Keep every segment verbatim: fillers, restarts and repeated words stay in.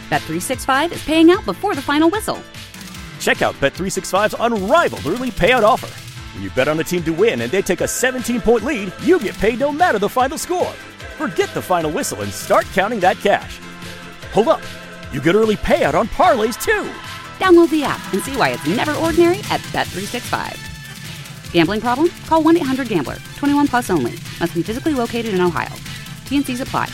Bet three sixty-five is paying out before the final whistle. Check out Bet three sixty-five's unrivaled early payout offer. When you bet on a team to win and they take a seventeen-point lead, you get paid no matter the final score. Forget the final whistle and start counting that cash. Hold up. You get early payout on parlays, too. Download the app and see why it's never ordinary at Bet three sixty-five. Gambling problem? Call one eight hundred gambler. twenty-one plus only. Must be physically located in Ohio. T and C's apply.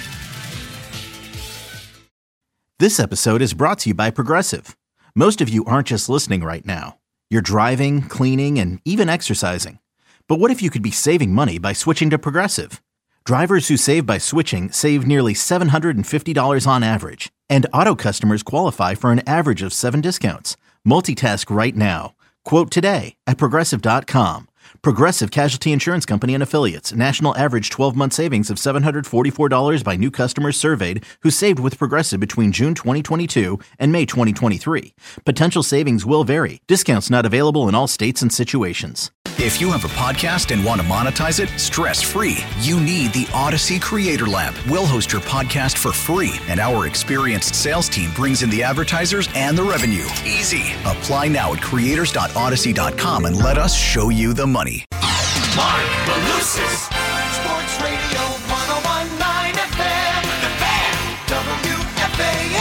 This episode is brought to you by Progressive. Most of you aren't just listening right now. You're driving, cleaning, and even exercising. But what if you could be saving money by switching to Progressive? Drivers who save by switching save nearly seven hundred fifty dollars on average. And auto customers qualify for an average of seven discounts. Multitask right now. Quote today at Progressive dot com. Progressive Casualty Insurance Company and Affiliates. National average twelve-month savings of seven hundred forty-four dollars by new customers surveyed who saved with Progressive between June twenty twenty-two and May twenty twenty-three. Potential savings will vary. Discounts not available in all states and situations. If you have a podcast and want to monetize it stress-free, you need the Odyssey Creator Lab. We'll host your podcast for free, and our experienced sales team brings in the advertisers and the revenue. Easy. Apply now at creators dot odyssey dot com and let us show you the money. Mark Malusis, Sports Radio one oh one point nine F M, The Fan, W F A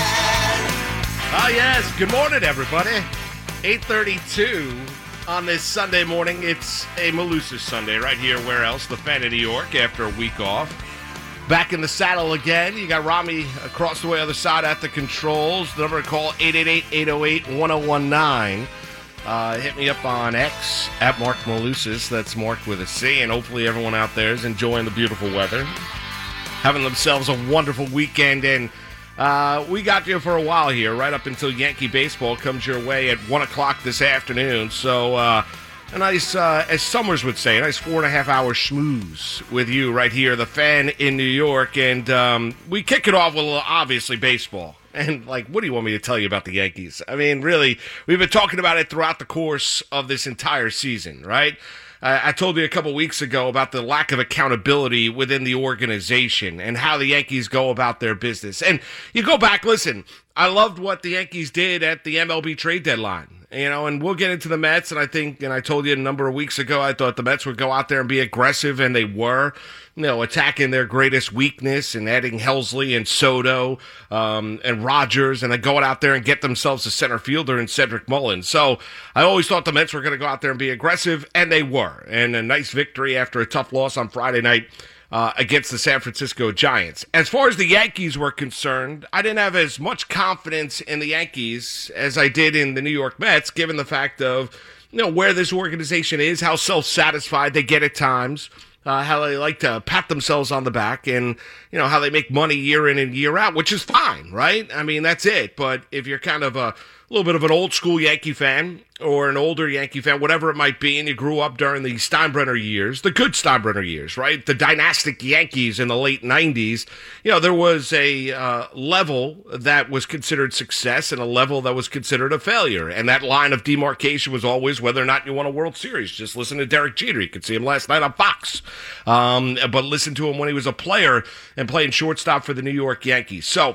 N. Ah, yes. Good morning, everybody. eight thirty-two. On this Sunday morning, it's a Malusis Sunday right here. Where else? The Fan in New York after a week off. Back in the saddle again. You got Rami across the way other side at the controls. The number to call, eight eight eight, eight oh eight, one oh one nine. Uh, hit me up on X, at Mark Malusis. That's Mark with a C. And hopefully everyone out there is enjoying the beautiful weather. Having themselves a wonderful weekend. And Uh, we got you for a while here, right up until Yankee baseball comes your way at one o'clock this afternoon. So, uh, a nice, uh, as Summers would say, a nice four and a half hour schmooze with you right here, the Fan in New York. And um, we kick it off with, obviously, baseball. And, like, what do you want me to tell you about the Yankees? I mean, really, we've been talking about it throughout the course of this entire season, right? I told you a couple weeks ago about the lack of accountability within the organization and how the Yankees go about their business. And you go back, listen, I loved what the Yankees did at the M L B trade deadline, you know, and we'll get into the Mets. And I think, and I told you a number of weeks ago, I thought the Mets would go out there and be aggressive, and they were, you know, attacking their greatest weakness and adding Helsley and Soto um, and Rogers, and then going out there and get themselves a center fielder in Cedric Mullins. So I always thought the Mets were going to go out there and be aggressive, and they were. And a nice victory after a tough loss on Friday night uh, against the San Francisco Giants. As far as the Yankees were concerned, I didn't have as much confidence in the Yankees as I did in the New York Mets, given the fact of, you know, where this organization is, how self-satisfied they get at times, Uh, how they like to pat themselves on the back, and, you know, how they make money year in and year out, which is fine, right? I mean, that's it. But if you're kind of a little bit of an old school Yankee fan or an older Yankee fan, whatever it might be, and you grew up during the Steinbrenner years, the good Steinbrenner years, right? The dynastic Yankees in the late nineties, you know, there was a uh, level that was considered success and a level that was considered a failure. And that line of demarcation was always whether or not you won a World Series. Just listen to Derek Jeter. You could see him last night on Fox. Um, but listen to him when he was a player and playing shortstop for the New York Yankees. So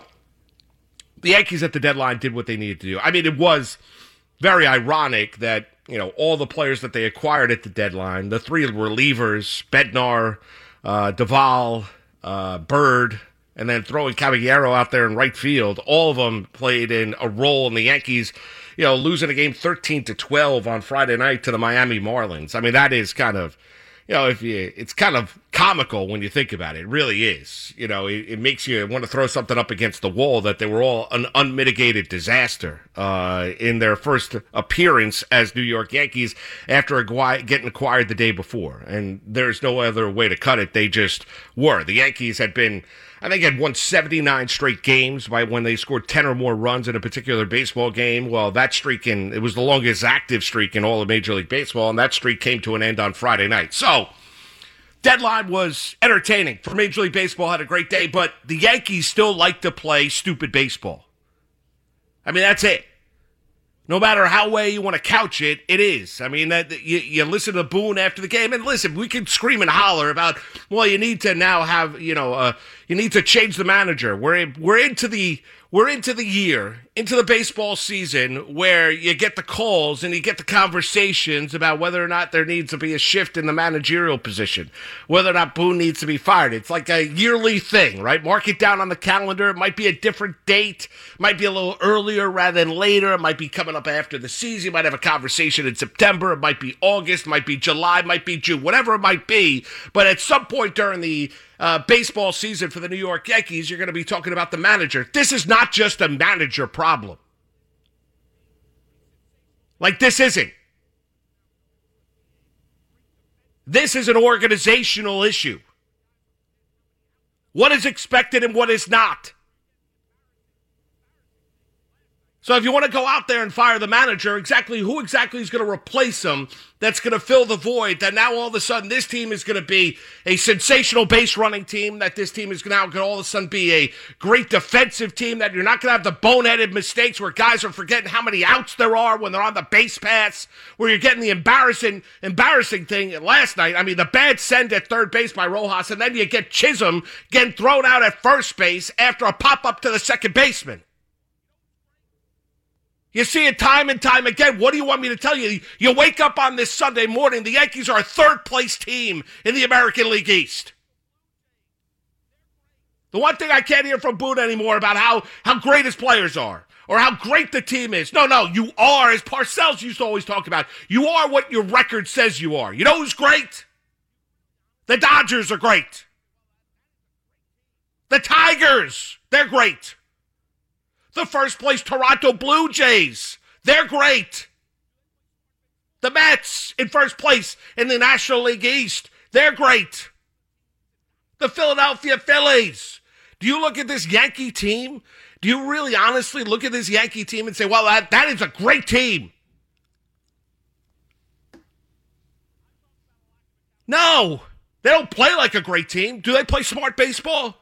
the Yankees at the deadline did what they needed to do. I mean, it was very ironic that, you know, all the players that they acquired at the deadline, the three relievers, Bednar, uh, Duvall, uh, Bird, and then throwing Caballero out there in right field, all of them played in a role in the Yankees, you know, losing a game thirteen to twelve on Friday night to the Miami Marlins. I mean, that is kind of, you know, if you, it's kind of comical when you think about it. It really is. You know, it, it makes you want to throw something up against the wall that they were all an unmitigated disaster uh, in their first appearance as New York Yankees after acqui- getting acquired the day before. And there's no other way to cut it. They just were. The Yankees had been, I think, had won seventy-nine straight games by when they scored ten or more runs in a particular baseball game. Well, that streak, in, it was the longest active streak in all of Major League Baseball, and that streak came to an end on Friday night. So, deadline was entertaining for Major League Baseball, had a great day, but the Yankees still like to play stupid baseball. I mean, that's it. No matter how way you want to couch it, it is. I mean, that you, you listen to Boone after the game, and listen, we can scream and holler about, well, you need to now have, you know, uh, you need to change the manager. We're in, we're into the we're into the year, into the baseball season where you get the calls and you get the conversations about whether or not there needs to be a shift in the managerial position, whether or not Boone needs to be fired. It's like a yearly thing, right? Mark it down on the calendar. It might be a different date, might be a little earlier rather than later. It might be coming up after the season. You might have a conversation in September. It might be August, might be July, might be June, whatever it might be. But at some point during the uh, baseball season for the New York Yankees, you're going to be talking about the manager. This is not just a manager problem. Like, this isn't. This is an organizational issue. What is expected and what is not. So if you want to go out there and fire the manager, exactly who exactly is going to replace him that's going to fill the void, that now all of a sudden this team is going to be a sensational base running team, that this team is now going to all of a sudden be a great defensive team, that you're not going to have the boneheaded mistakes where guys are forgetting how many outs there are when they're on the base paths, where you're getting the embarrassing embarrassing thing last night. I mean, the bad send at third base by Rojas, and then you get Chisholm getting thrown out at first base after a pop-up to the second baseman. You see it time and time again. What do you want me to tell you? You wake up on this Sunday morning, the Yankees are a third-place team in the American League East. The one thing I can't hear from Boone anymore about how, how great his players are or how great the team is. No, no, you are, as Parcells used to always talk about, you are what your record says you are. You know who's great? The Dodgers are great. The Tigers, they're great. The first place Toronto Blue Jays, they're great. The Mets in first place in the National League East, they're great. The Philadelphia Phillies. Do you look at this Yankee team? Do you really honestly look at this Yankee team and say, well, that, that is a great team? No, they don't play like a great team. Do they play smart baseball?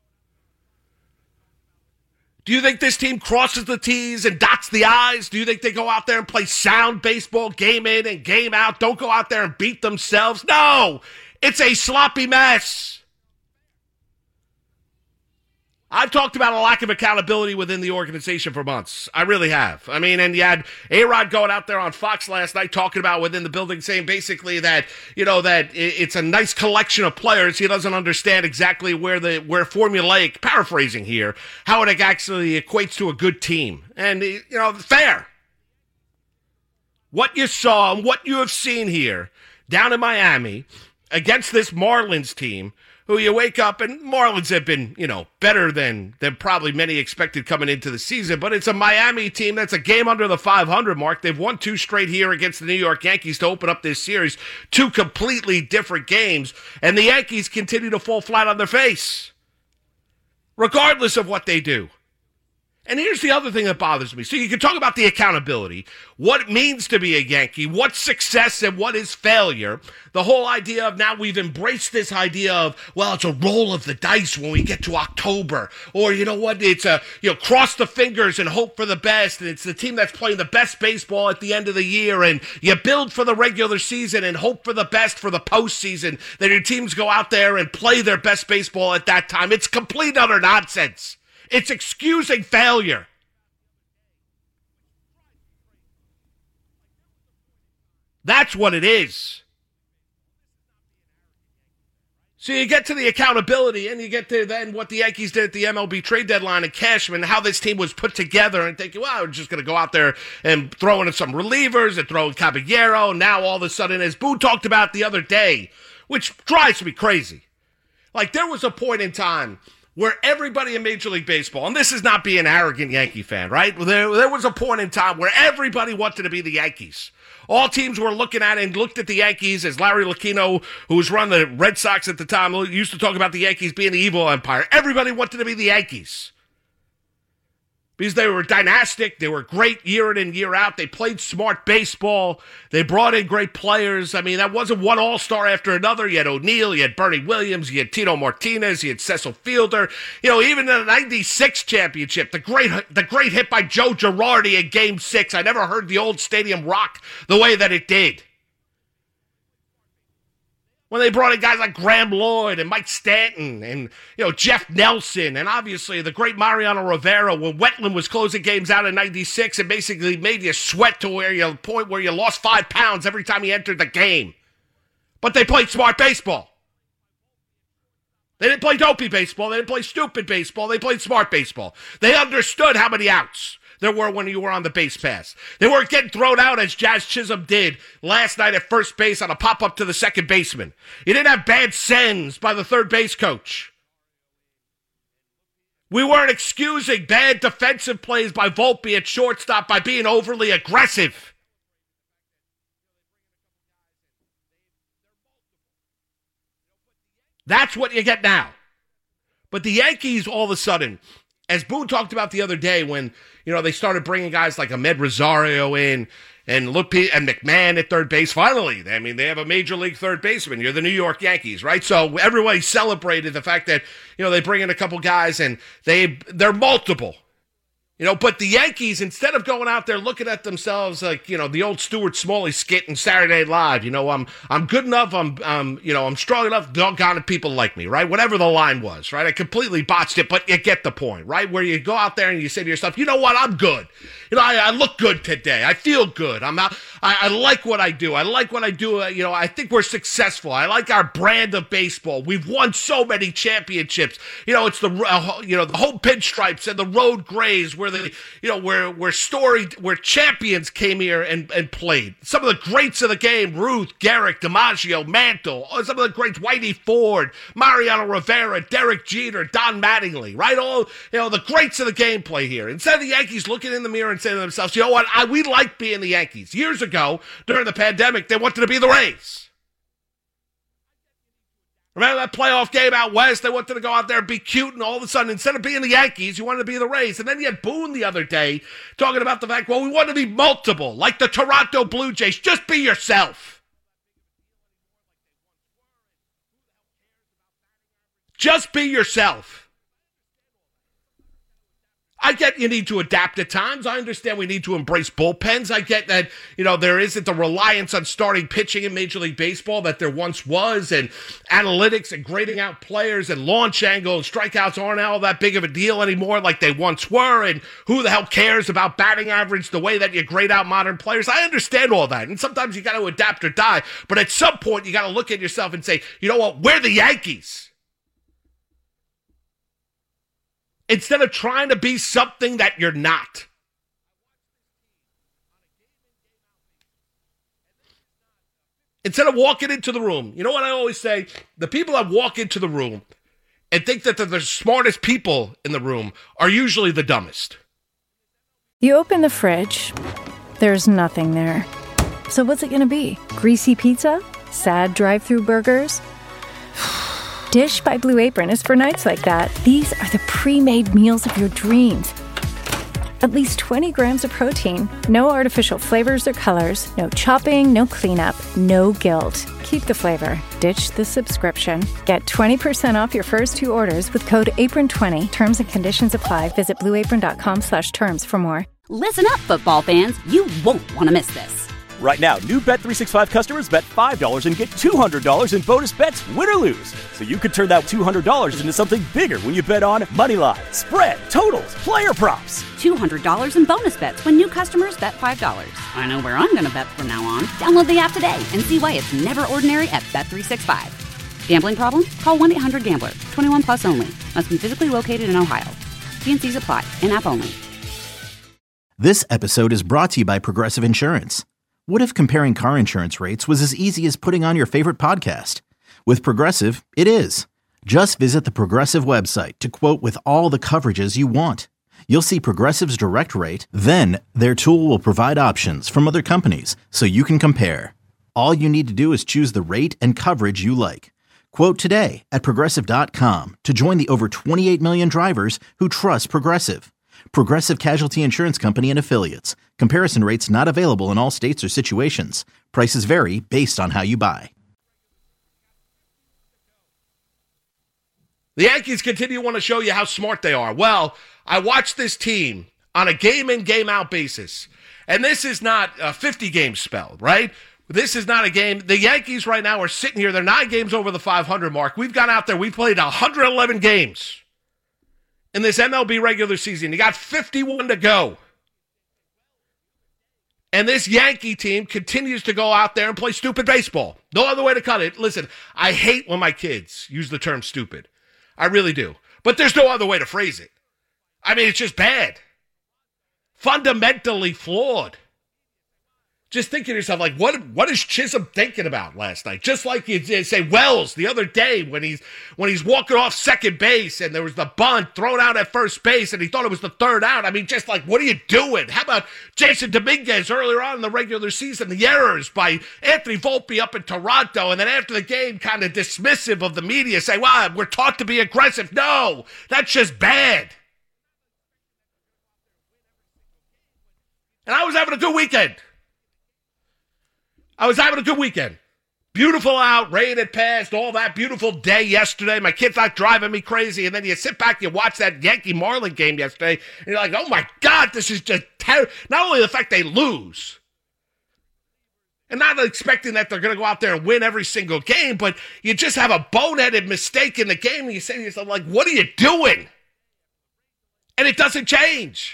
Do you think this team crosses the T's and dots the I's? Do you think they go out there and play sound baseball, game in and game out? Don't go out there and beat themselves? No, it's a sloppy mess. I've talked about a lack of accountability within the organization for months. I really have. I mean, and you had A-Rod going out there on Fox last night talking about within the building saying basically that, you know, that it's a nice collection of players. He doesn't understand exactly where the where formulaic, paraphrasing here, how it actually equates to a good team. And, you know, fair. What you saw and what you have seen here down in Miami against this Marlins team, who you wake up, and Marlins have been, you know, better than than probably many expected coming into the season, but it's a Miami team that's a game under the five hundred mark. They've won two straight here against the New York Yankees to open up this series, two completely different games, and the Yankees continue to fall flat on their face, regardless of what they do. And here's the other thing that bothers me. So you can talk about the accountability, what it means to be a Yankee, what's success and what is failure. The whole idea of now we've embraced this idea of, well, it's a roll of the dice when we get to October. Or, you know what, it's a, you know, cross the fingers and hope for the best. And it's the team that's playing the best baseball at the end of the year. And you build for the regular season and hope for the best for the postseason. That your teams go out there and play their best baseball at that time. It's complete utter nonsense. It's excusing failure. That's what it is. So you get to the accountability, and you get to then what the Yankees did at the M L B trade deadline and Cashman, how this team was put together, and thinking, well, we're just going to go out there and throw in some relievers and throw in Caballero. Now all of a sudden, as Boo talked about the other day, which drives me crazy. Like, there was a point in time where everybody in Major League Baseball, and this is not being an arrogant Yankee fan, right? There, there was a point in time where everybody wanted to be the Yankees. All teams were looking at it and looked at the Yankees as Larry Lucchino, who was running the Red Sox at the time, used to talk about the Yankees being the evil empire. Everybody wanted to be the Yankees because they were dynastic. They were great year in and year out. They played smart baseball. They brought in great players. I mean, that wasn't one all-star after another. You had O'Neal, you had Bernie Williams, you had Tito Martinez, you had Cecil Fielder. You know, even in the ninety-six championship, the great the great hit by Joe Girardi in Game six. I never heard the old stadium rock the way that it did. When they brought in guys like Graham Lloyd and Mike Stanton and, you know, Jeff Nelson and obviously the great Mariano Rivera, when Wetland was closing games out in ninety-six, it basically made you sweat to where you point where you lost five pounds every time you entered the game. But they played smart baseball. They didn't play dopey baseball. They didn't play stupid baseball. They played smart baseball. They understood how many outs there were when you were on the base pass. They weren't getting thrown out as Jazz Chisholm did last night at first base on a pop-up to the second baseman. You didn't have bad sends by the third base coach. We weren't excusing bad defensive plays by Volpe at shortstop by being overly aggressive. That's what you get now. But the Yankees, all of a sudden, as Boone talked about the other day when, you know, they started bringing guys like Ahmed Rosario in and Lupi and McMahon at third base. Finally, I mean, they have a major league third baseman. You're the New York Yankees, right? So everybody celebrated the fact that, you know, they bring in a couple guys and they, they're multiple. You know, but the Yankees, instead of going out there looking at themselves like, you know, the old Stuart Smalley skit in Saturday Night Live, you know, I'm I'm good enough, I'm, um, you know, I'm strong enough, doggone it, people like me, right? Whatever the line was, right? I completely botched it, but you get the point, right? Where you go out there and you say to yourself, you know what, I'm good. You know, I, I look good today. I feel good. I'm out. I, I like what I do. I like what I do. Uh, you know, I think we're successful. I like our brand of baseball. We've won so many championships. You know, it's the, uh, you know, the home pinstripes and the road grays where the, you know, where, where story, where champions came here and, and played. Some of the greats of the game, Ruth, Garrick, DiMaggio, Mantle, some of the greats, Whitey Ford, Mariano Rivera, Derek Jeter, Don Mattingly, right? All, you know, the greats of the game play here. Instead of the Yankees looking in the mirror and saying to themselves, you know what, I, we like being the Yankees. Years ago, during the pandemic, they wanted to be the Rays. Remember that playoff game out west? They wanted to go out there and be cute, and all of a sudden, instead of being the Yankees, you wanted to be the Rays. And then you had Boone the other day talking about the fact, well, we want to be multiple, like the Toronto Blue Jays. Just be yourself. Just be yourself. I get you need to adapt at times. I understand we need to embrace bullpens. I get that, you know, there isn't the reliance on starting pitching in Major League Baseball that there once was, and analytics and grading out players and launch angle and strikeouts aren't all that big of a deal anymore like they once were, and who the hell cares about batting average the way that you grade out modern players. I understand all that, and sometimes you got to adapt or die, but at some point you got to look at yourself and say, you know what, we're the Yankees. Instead of trying to be something that you're not. Instead of walking into the room, you know what I always say? The people that walk into the room and think that they're the smartest people in the room are usually the dumbest. You open the fridge, there's nothing there. So what's it going to be? Greasy pizza? Sad drive-through burgers? Dish by Blue Apron is for nights like that. These are the pre-made meals of your dreams. At least twenty grams of protein, no artificial flavors or colors, no chopping, no cleanup, no guilt. Keep the flavor. Ditch the subscription. Get twenty percent off your first two orders with code apron twenty. Terms and conditions apply. Visit blueapron.com slash terms for more. Listen up, football fans. You won't want to miss this. Right now, new Bet three sixty-five customers bet five dollars and get two hundred dollars in bonus bets, win or lose. So you could turn that two hundred dollars into something bigger when you bet on money line, spread, totals, player props. two hundred dollars in bonus bets when new customers bet five dollars. I know where I'm going to bet from now on. Download the app today and see why it's never ordinary at Bet three sixty-five. Gambling problem? Call one eight hundred gambler. twenty-one plus only. Must be physically located in Ohio. T and C's apply. In-app only. This episode is brought to you by Progressive Insurance. What if comparing car insurance rates was as easy as putting on your favorite podcast? With Progressive, it is. Just visit the Progressive website to quote with all the coverages you want. You'll see Progressive's direct rate, then their tool will provide options from other companies so you can compare. All you need to do is choose the rate and coverage you like. Quote today at Progressive dot com to join the over twenty-eight million drivers who trust Progressive. Progressive Casualty Insurance Company and Affiliates. Comparison rates not available in all states or situations. Prices vary based on how you buy. The Yankees continue to want to show you how smart they are. Well, I watched this team on a game-in, game-out basis. And this is not a fifty-game spell, right? This is not a game. The Yankees right now are sitting here. They're nine games over the five hundred mark. We've gone out there. We played one hundred eleven games in this M L B regular season. You got fifty-one to go. And this Yankee team continues to go out there and play stupid baseball. No other way to cut it. Listen, I hate when my kids use the term stupid. I really do. But there's no other way to phrase it. I mean, it's just bad. Fundamentally flawed. Just think to yourself, like, what what is Chisholm thinking about last night? Just like you say Wells the other day when he's when he's walking off second base and there was the bunt thrown out at first base and he thought it was the third out. I mean, just like, what are you doing? How about Jason Dominguez earlier on in the regular season, the errors by Anthony Volpe up in Toronto, and then after the game kind of dismissive of the media, say, well, we're taught to be aggressive. No, that's just bad. And I was having a good weekend. I was having a good weekend. Beautiful out, rain had passed, all that beautiful day yesterday. My kid's not driving me crazy. And then you sit back, you watch that Yankee-Marlin game yesterday, and you're like, oh my God, this is just terrible. Not only the fact they lose, and not expecting that they're going to go out there and win every single game, but you just have a boneheaded mistake in the game, and you say to yourself, like, what are you doing? And it doesn't change.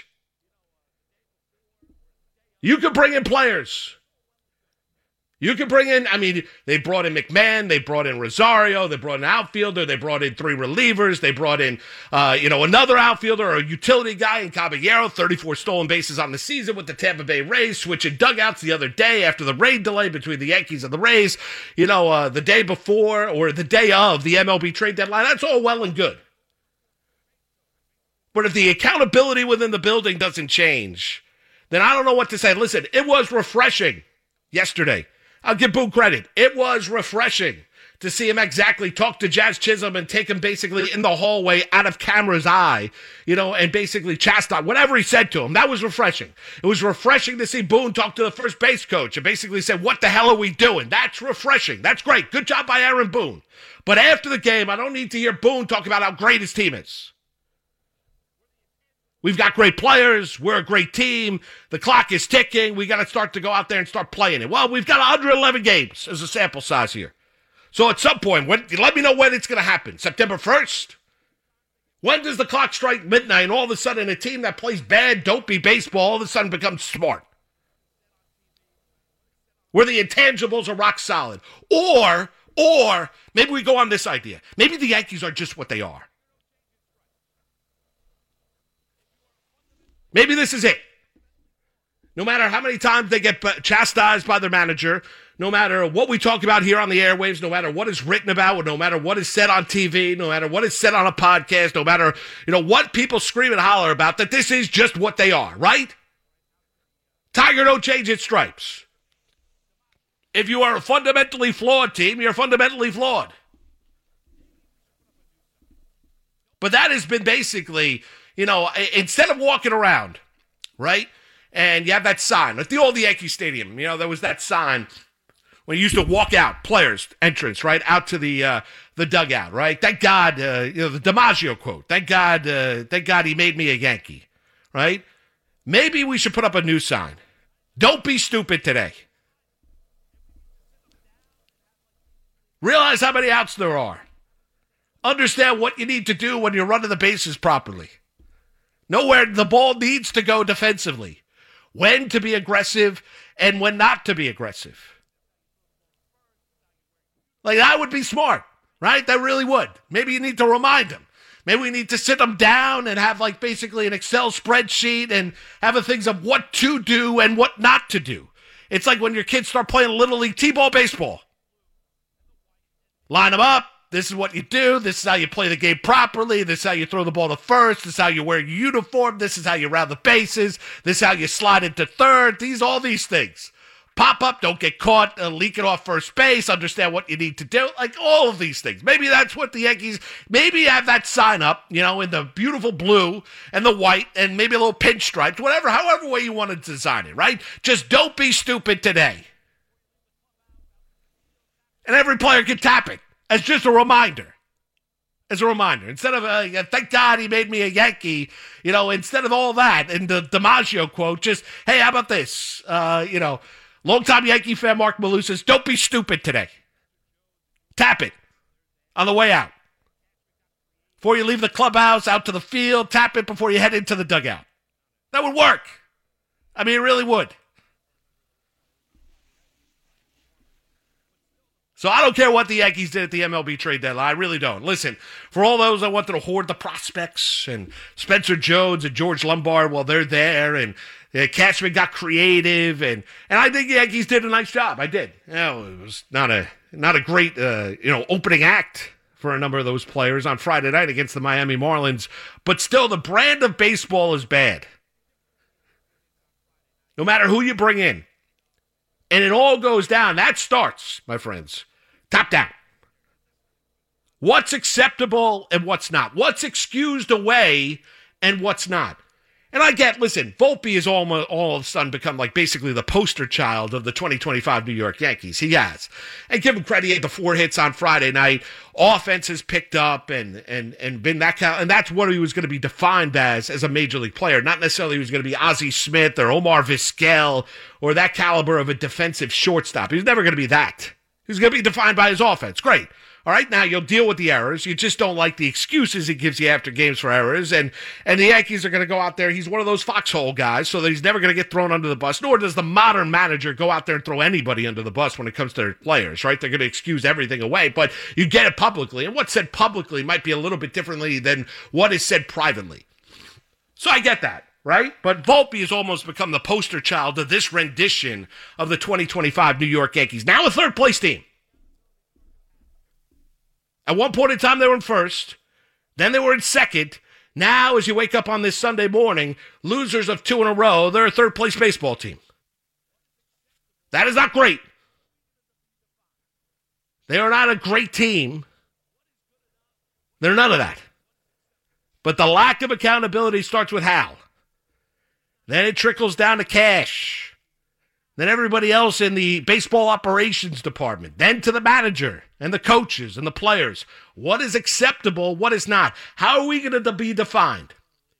You can bring in players. You can bring in, I mean, they brought in McMahon, they brought in Rosario, they brought in an outfielder, they brought in three relievers, they brought in, uh, you know, another outfielder or a utility guy in Caballero, thirty-four stolen bases on the season with the Tampa Bay Rays, switching dugouts the other day after the rain delay between the Yankees and the Rays, you know, uh, the day before or the day of the M L B trade deadline. That's all well and good. But if the accountability within the building doesn't change, then I don't know what to say. Listen, it was refreshing yesterday. I'll give Boone credit. It was refreshing to see him exactly talk to Jazz Chisholm and take him basically in the hallway out of camera's eye, you know, and basically chastise whatever he said to him. That was refreshing. It was refreshing to see Boone talk to the first base coach and basically say, what the hell are we doing? That's refreshing. That's great. Good job by Aaron Boone. But after the game, I don't need to hear Boone talk about how great his team is. We've got great players. We're a great team. The clock is ticking. We got to start to go out there and start playing it. Well, we've got one hundred eleven games as a sample size here. So at some point, when, let me know when it's going to happen. September first? When does the clock strike midnight and all of a sudden a team that plays bad, dopey baseball all of a sudden becomes smart? Where the intangibles are rock solid. Or, or maybe we go on this idea. Maybe the Yankees are just what they are. Maybe this is it. No matter how many times they get chastised by their manager, no matter what we talk about here on the airwaves, no matter what is written about, no matter what is said on T V, no matter what is said on a podcast, no matter, you know, what people scream and holler about, that this is just what they are, right? Tiger don't change its stripes. If you are a fundamentally flawed team, you're fundamentally flawed. But that has been basically, you know, instead of walking around, right, and you have that sign, at the old Yankee Stadium, you know, there was that sign when you used to walk out, players' entrance, right, out to the uh, the dugout, right? Thank God, uh, you know, the DiMaggio quote, thank God, uh, thank God he made me a Yankee, right? Maybe we should put up a new sign. Don't be stupid today. Realize how many outs there are. Understand what you need to do when you're running the bases properly. Know where the ball needs to go defensively. When to be aggressive and when not to be aggressive. Like, that would be smart, right? That really would. Maybe you need to remind them. Maybe we need to sit them down and have, like, basically an Excel spreadsheet and have the things of what to do and what not to do. It's like when your kids start playing Little League T-ball baseball. Line them up. This is what you do. This is how you play the game properly. This is how you throw the ball to first. This is how you wear your uniform. This is how you round the bases. This is how you slide into third. These, all these things. pop up, don't get caught uh, leaking off first base, understand what you need to do, like all of these things. Maybe that's what the Yankees, maybe have that sign up, you know, in the beautiful blue and the white and maybe a little pinstripes, whatever, however way you want to design it, right? Just don't be stupid today. And every player can tap it as just a reminder. As a reminder, instead of, uh, thank God he made me a Yankee, you know, instead of all that, and the DiMaggio quote, just, hey, how about this? Uh, you know, longtime Yankee fan Mark Malou says, don't be stupid today. Tap it on the way out. Before you leave the clubhouse, out to the field, tap it before you head into the dugout. That would work. I mean, it really would. So I don't care what the Yankees did at the M L B trade deadline. I really don't. Listen, for all those that wanted to hoard the prospects and Spencer Jones and George Lombard, well, they're there, and uh, Cashman got creative, and, and I think the Yankees did a nice job. I did. You know, it was not a not a great uh, you know opening act for a number of those players on Friday night against the Miami Marlins, but still, the brand of baseball is bad. No matter who you bring in. And it all goes down. That starts, my friends, top down. What's acceptable and what's not? What's excused away and what's not? And I get, listen, Volpe has almost all of a sudden become like basically the poster child of the twenty twenty-five New York Yankees. He has. And give him credit, he had the four hits on Friday night. Offense has picked up and and and been that kind, and that's what he was going to be defined as as a major league player. Not necessarily he was going to be Ozzie Smith or Omar Vizquel or that caliber of a defensive shortstop. He was never going to be that. He was going to be defined by his offense. Great. All right, now you'll deal with the errors. You just don't like the excuses he gives you after games for errors. And and the Yankees are going to go out there. He's one of those foxhole guys, so that he's never going to get thrown under the bus, nor does the modern manager go out there and throw anybody under the bus when it comes to their players, right? They're going to excuse everything away, but you get it publicly. And what's said publicly might be a little bit differently than what is said privately. So I get that, right? But Volpe has almost become the poster child of this rendition of the twenty twenty-five New York Yankees. Now a third-place team. At one point in time, they were in first. Then they were in second. Now, as you wake up on this Sunday morning, losers of two in a row, they're a third-place baseball team. That is not great. They are not a great team. They're none of that. But the lack of accountability starts with Hal. Then it trickles down to Cash. Then everybody else in the baseball operations department, then to the manager and the coaches and the players. What is acceptable? What is not? How are we going to be defined?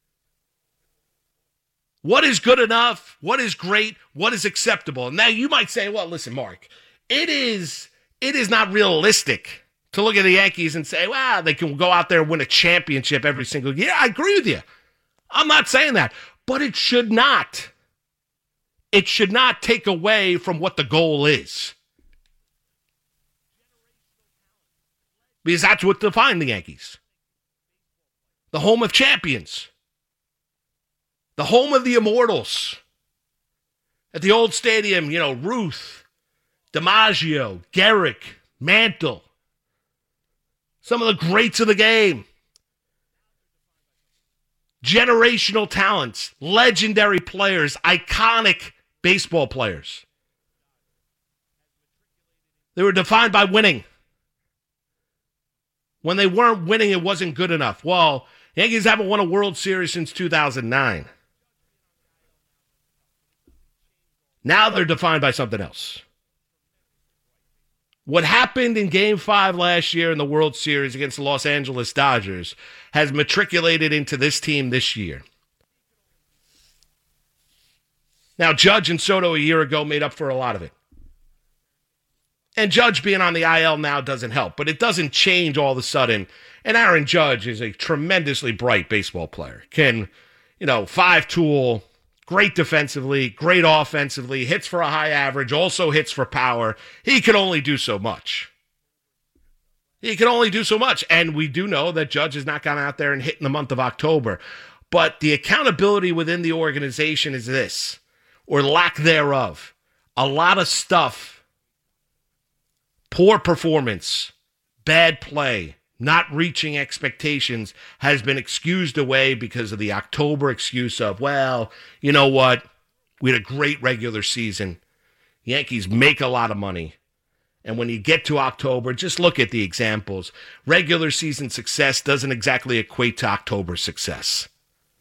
What is good enough? What is great? What is acceptable? And now you might say, well, listen, Mark, it is, it is not realistic to look at the Yankees and say, well, they can go out there and win a championship every single year. I agree with you. I'm not saying that, but it should not. It should not take away from what the goal is. Because that's what defined the Yankees. The home of champions. The home of the immortals. At the old stadium, you know, Ruth, DiMaggio, Gehrig, Mantle. Some of the greats of the game. Generational talents, legendary players, iconic baseball players. They were defined by winning. When they weren't winning, it wasn't good enough. Well, Yankees haven't won a World Series since two thousand nine. Now they're defined by something else. What happened in Game five last year in the World Series against the Los Angeles Dodgers has matriculated into this team this year. Now, Judge and Soto a year ago made up for a lot of it. And Judge being on the I L now doesn't help, but it doesn't change all of a sudden. And Aaron Judge is a tremendously bright baseball player. Can, you know, five-tool, great defensively, great offensively, hits for a high average, also hits for power. He can only do so much. He can only do so much. And we do know that Judge has not gone out there and hit in the month of October. But the accountability within the organization is this, or lack thereof. A lot of stuff, poor performance, bad play, not reaching expectations has been excused away because of the October excuse of, well, you know what? We had a great regular season. Yankees make a lot of money. And when you get to October, just look at the examples. Regular season success doesn't exactly equate to October success.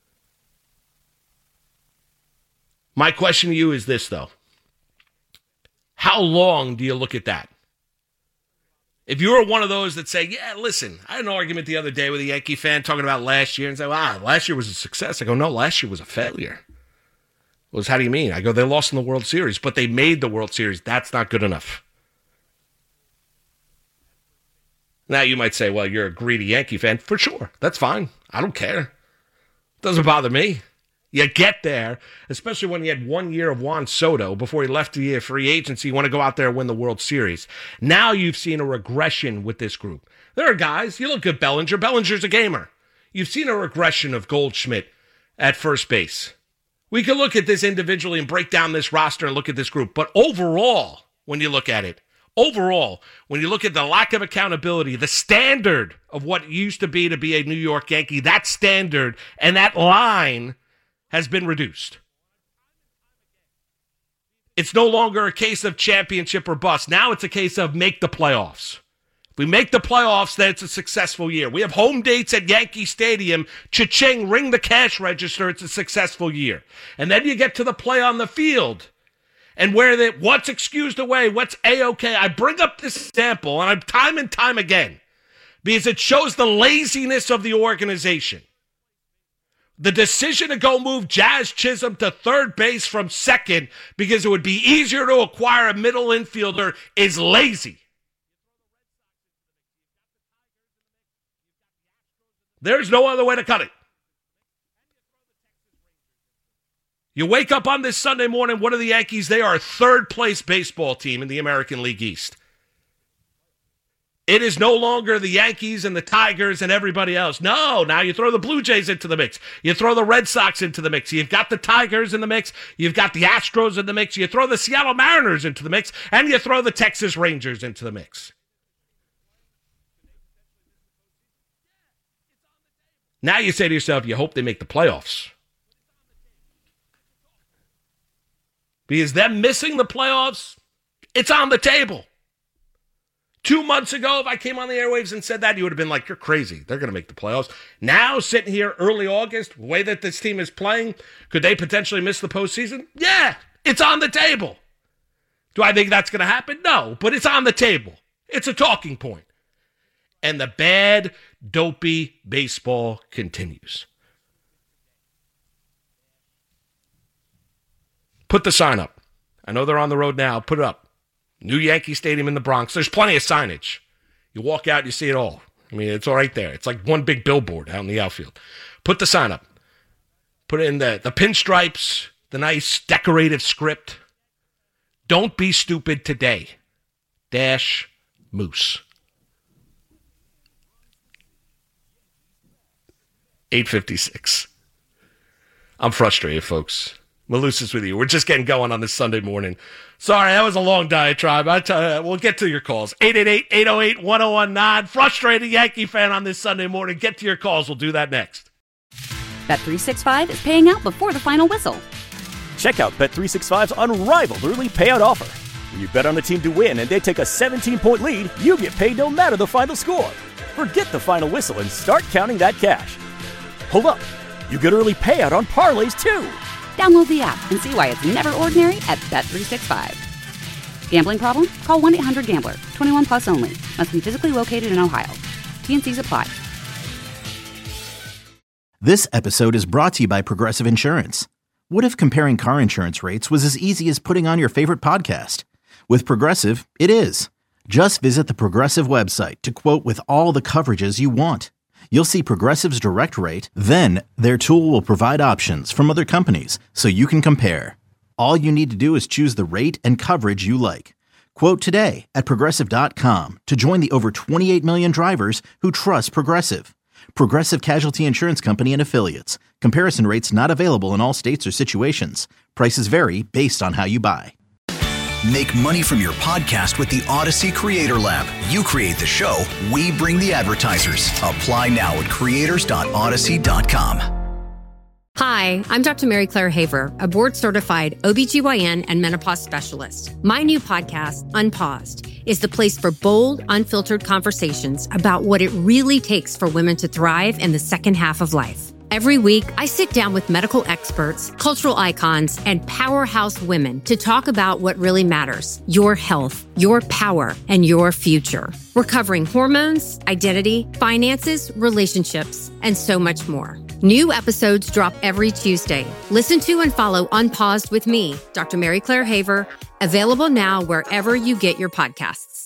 My question to you is this, though. How long do you look at that? If you're one of those that say, yeah, listen, I had an argument the other day with a Yankee fan talking about last year and say, wow, last year was a success. I go, no, last year was a failure. Well, how do you mean? I go, they lost in the World Series, but they made the World Series. That's not good enough. Now you might say, well, you're a greedy Yankee fan. For sure. That's fine. I don't care. Doesn't bother me. You get there, especially when you had one year of Juan Soto before he left the free agency. You want to go out there and win the World Series. Now you've seen a regression with this group. There are guys, you look at Bellinger. Bellinger's a gamer. You've seen a regression of Goldschmidt at first base. We can look at this individually and break down this roster and look at this group. But overall, when you look at it, overall, when you look at the lack of accountability, the standard of what used to be to be a New York Yankee, that standard and that line has been reduced. It's no longer a case of championship or bust. Now it's a case of make the playoffs. If we make the playoffs, then it's a successful year. We have home dates at Yankee Stadium. Cha-ching, ring the cash register. It's a successful year. And then you get to the play on the field. And where the, what's excused away, what's A-okay. I bring up this example, and I'm time and time again, because it shows the laziness of the organization. The decision to go move Jazz Chisholm to third base from second because it would be easier to acquire a middle infielder is lazy. There's no other way to cut it. You wake up on this Sunday morning, what are the Yankees? They are a third-place baseball team in the American League East. It is no longer the Yankees and the Tigers and everybody else. No, now you throw the Blue Jays into the mix. You throw the Red Sox into the mix. You've got the Tigers in the mix. You've got the Astros in the mix. You throw the Seattle Mariners into the mix. And you throw the Texas Rangers into the mix. Now you say to yourself, you hope they make the playoffs. Because them missing the playoffs, it's on the table. Two months ago, if I came on the airwaves and said that, you would have been like, you're crazy. They're going to make the playoffs. Now, sitting here early August, the way that this team is playing, could they potentially miss the postseason? Yeah, it's on the table. Do I think that's going to happen? No, but it's on the table. It's a talking point. And the bad, dopey baseball continues. Put the sign up. I know they're on the road now. Put it up. New Yankee Stadium in the Bronx. There's plenty of signage. You walk out, you see it all. I mean, it's all right there. It's like one big billboard out in the outfield. Put the sign up. Put it in the, the pinstripes, the nice decorative script. Don't be stupid today. Dash Moose. eight fifty-six. I'm frustrated, folks. Malusis with you. We're just getting going on this Sunday morning. Sorry, that was a long diatribe. I tell you, we'll get to your calls. eight eight eight, eight oh eight, one oh one nine. Frustrated Yankee fan on this Sunday morning. Get to your calls. We'll do that next. Bet three sixty-five is paying out before the final whistle. Check out Bet three sixty-five's unrivaled early payout offer. When you bet on a team to win and they take a seventeen-point lead, you get paid no matter the final score. Forget the final whistle and start counting that cash. Hold up. You get early payout on parlays, too. Download the app and see why it's never ordinary at Bet three sixty-five. Gambling problem? Call one eight hundred gambler. twenty-one plus only. Must be physically located in Ohio. T and C's apply. This episode is brought to you by Progressive Insurance. What if comparing car insurance rates was as easy as putting on your favorite podcast? With Progressive, it is. Just visit the Progressive website to quote with all the coverages you want. You'll see Progressive's direct rate, then their tool will provide options from other companies so you can compare. All you need to do is choose the rate and coverage you like. Quote today at Progressive dot com to join the over twenty-eight million drivers who trust Progressive. Progressive Casualty Insurance Company and Affiliates. Comparison rates not available in all states or situations. Prices vary based on how you buy. Make money from your podcast with the Odyssey Creator Lab. You create the show, we bring the advertisers. Apply now at creators dot odyssey dot com. Hi, I'm Doctor Mary Claire Haver, a board-certified O B G Y N and menopause specialist. My new podcast, Unpaused, is the place for bold, unfiltered conversations about what it really takes for women to thrive in the second half of life. Every week, I sit down with medical experts, cultural icons, and powerhouse women to talk about what really matters: your health, your power, and your future. We're covering hormones, identity, finances, relationships, and so much more. New episodes drop every Tuesday. Listen to and follow Unpaused with me, Doctor Mary Claire Haver, available now wherever you get your podcasts.